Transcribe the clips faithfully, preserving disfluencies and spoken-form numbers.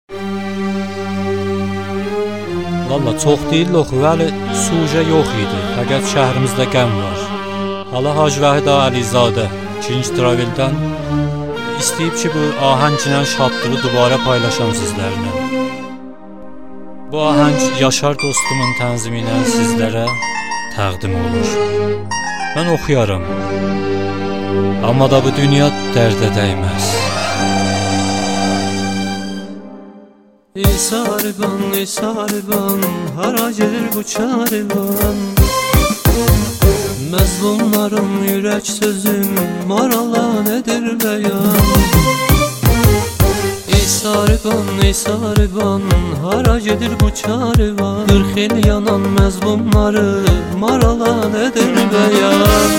Valla çox deyil oxu, vəli suje yox idi. Fəqət şəhrimizdə qəm var. Hala Hacı Vahid Əlizadə ikinci Travel'dən istəyib ki, bu ahənglə şadlığı dubara paylaşam sizlərlə. Bu ahəng Yaşar dostumun tənzimi ilə sizlərə təqdim olur. Mən oxuyaram. Amma da bu dünya dərdə dəyməz. Ey sarıban, ey sarıban, hara gelir bu çarıban? Məzlumların yürək sözüm marala nedir bəyan? Ey sarıban, ey sarıban, hara gedir bu çarıban? Qırx il yanan məzlumları marala nedir bəyan?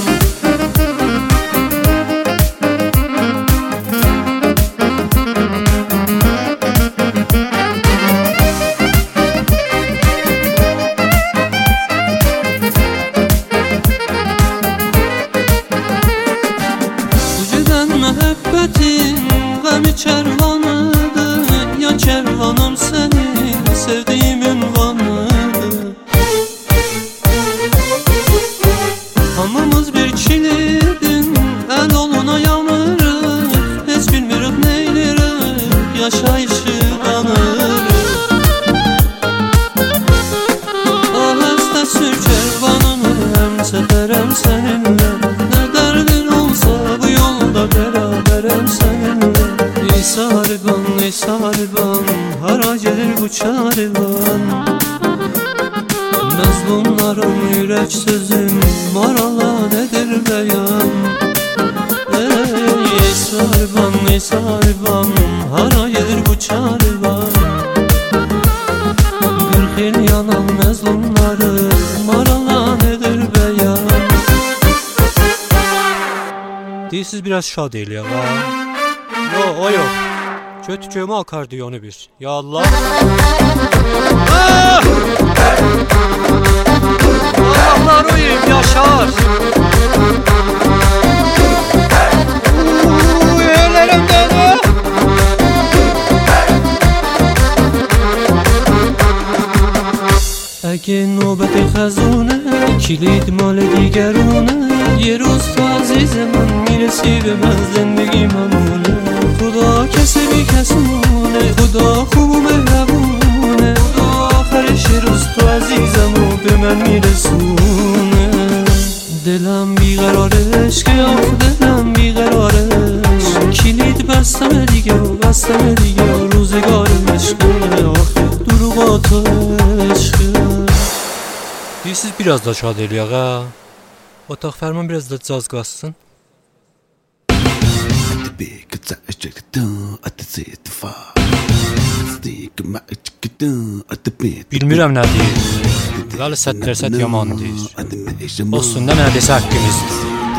Məhəbbətin qəmi kərvanıdır, ya kərvanım səni sevdiyim ünvanıdır. Hamımız bir kilidin, əl oluna yanırıq, heç bilmirik neylirik, yaşayışı qanırıq. Ahəstə sür kərvanımı, həm səfərəm səninlə, nə dərdin olsa bu yolda beraberəm səninlə. Ey sarıban, ey sarıban, hara gelir bu çarıban? Məzlumların yürək sözüm marala nedir bəyan? Ey sarıban, ey sarıban, hara gelir bu çarıban? Qırx il yanan məzlumları marala nedir bəyan? Deyirsiz biraz şad eləyək, ha? Yo, o yox. Götü-gömü akardiyonu bir. Ya Allah. Ah! Allahlar uyuyum, Yaşar. Uuu, yerlerim dönü. اگه نوبت خزونه کلید مال دیگرونه یه روز تو عزیز من میرسی به من زندگی ممونه خدا کسی بی کسونه خدا خوب و مهربونه خدا آخرش روز تو عزیزم و به من میرسونه دلم بیقراره عشق آخ دلم بیقراره کلید بستم دیگه و بستم دیگه روزگار عشقه آخه دروغات و عشقه. Deyirsiz biraz da şad eləyək, ha? Otaq fərman biraz da caz qassın. Bilmirəm nə deyir. Vəli sətlərsət yaman deyir. Olsun da nə desə haqqımızdır.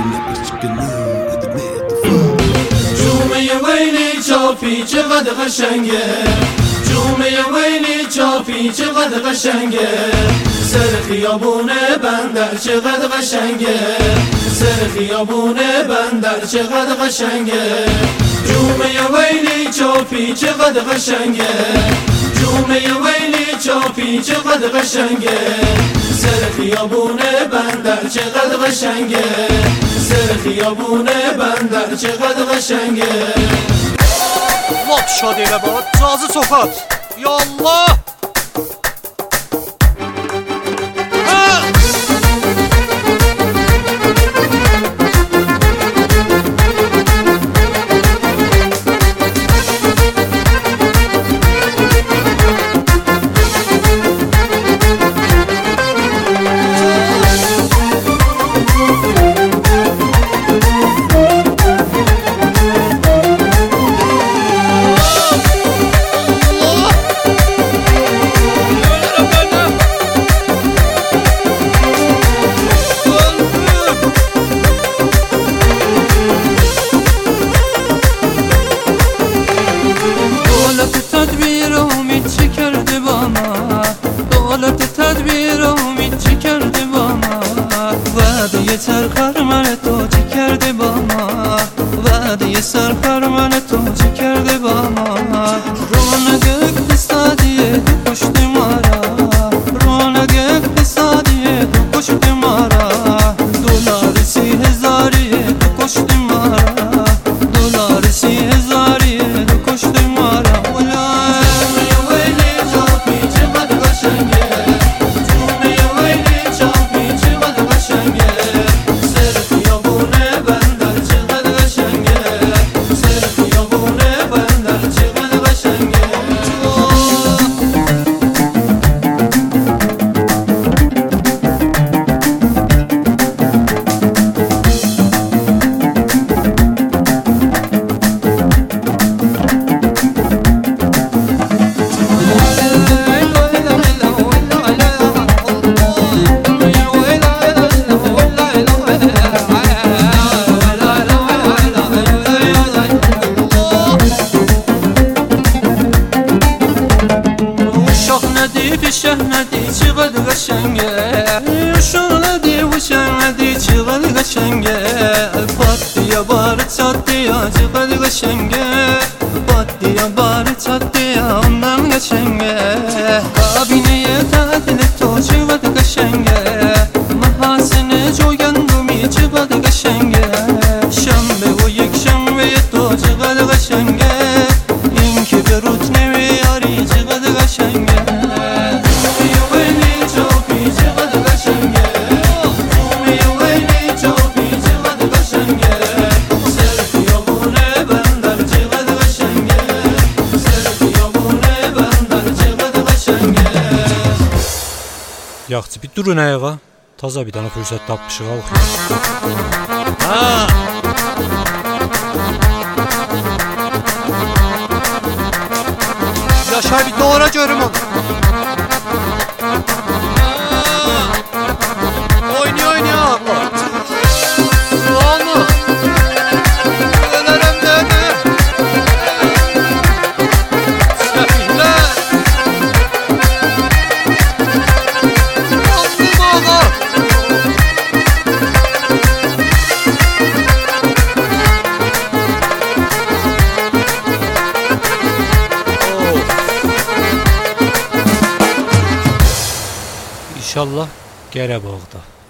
جومه ویلی چاپی چقدر قشنگه جومه ویلی چاپی چقدر قشنگه سر خیابونه بندر چقدر قشنگه سر خیابونه بندر چقدر قشنگه جومه ویلی چاپی چقدر قشنگه جومه ویلی چاپی چقدر قشنگه سر خیابونه بندر چقدر قشنگه سر خیابونه بندر چقدر قشنگه Lap şad elə bax, cazı soxat. Ya Allah! سرخر من تو چی کرده با ما وعده سرخر من تو چی کرده با ما رونق قشنگه پاتیا بار çattıya çıkadı قشنگه پاتیا بار çattıya ondan قشنگه kabineye tatil to çıkadı قشنگه محاسن جوگندمی çıkadı قشنگه شنبه و یک شنبه تو çıkadı قشنگه این که به روت نمیاری çıkadı قشنگه Yaxşı, bir durun ayağa. Taza bir dənə fürsət tapmışıq, oxuyaq. Ha! Yaşar, bir doğra görüm onu. Oynuyor, oynuyor abla. Onu. Ölerim dedi. Sefiller. İnşallah Gərebağda.